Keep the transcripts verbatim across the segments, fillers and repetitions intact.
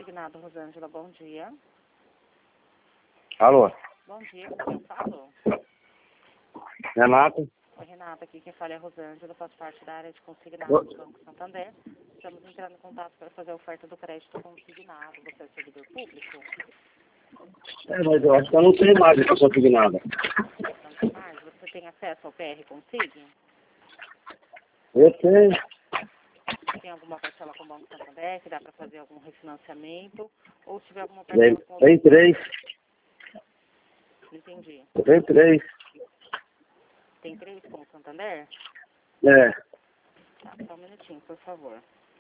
Consignado, Rosângela, bom dia. Alô? Bom dia, com quem eu falo? Renato? Oi, Renata, aqui quem fala é a Rosângela, faço parte da área de consignado do Banco Santander. Estamos entrando em contato para fazer a oferta do crédito consignado. Você é servidor público? É, mas eu acho que eu não tenho mais essa consignada. Não tem mais? Você tem acesso ao P R Consig? Eu tenho. Tem alguma parcela com o Banco Santander que dá para fazer algum refinanciamento? Ou se tiver alguma Tem, parcela com... tem três. Não entendi. Tem três. Tem três com o Santander? É. Tá, só um minutinho, por favor.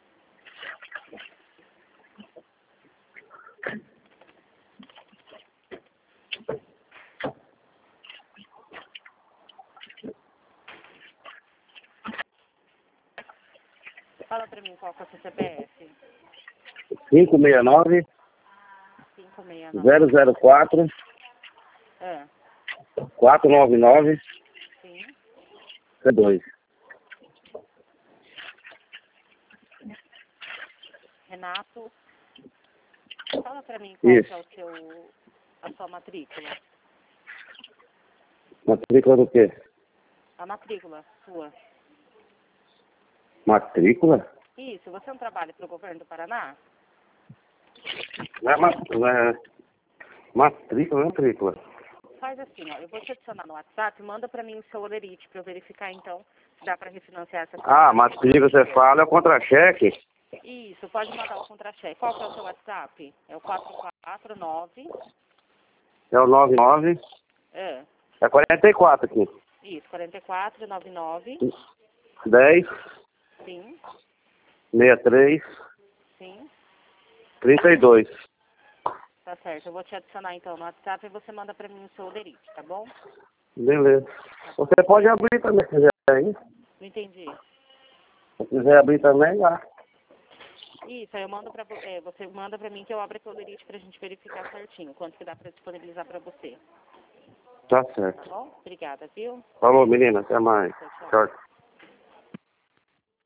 Fala pra mim qual que é o seu C P F. cinco seis nove, cinco seis nove. zero zero quatro, É, quatro nove nove, sim. dois. Renato, fala pra mim qual Isso. que é o seu, a sua matrícula. Matrícula do quê? A matrícula sua. Matrícula? Isso, você não trabalha para o governo do Paraná? Não é, ma- não é matrícula, matrícula. Faz assim, ó, eu vou te adicionar no WhatsApp, manda pra mim o seu olerite pra eu verificar então se dá pra refinanciar essa Ah, matrícula, você fala, é o contra-cheque. Isso, pode mandar o contra-cheque. Qual que é o seu WhatsApp? É o quatro quatro nove. É o nove nove. É, É quarenta e quatro aqui. isso, quarenta e quatro noventa e nove. dez, Sim, sessenta e três, sim. trinta e dois. Tá certo, eu vou te adicionar então no WhatsApp e você manda pra mim o seu olerite, tá bom? Beleza. Você pode abrir também, se quiser aí. Não entendi. Se quiser abrir também, lá. Isso, aí eu mando pra vo- é, você manda pra mim que eu abro esse olerite pra gente verificar certinho quanto que dá pra disponibilizar pra você. Tá Tá certo. bom? Obrigada, viu? Falou, menina. Até mais. Tchau, tchau. Tchau.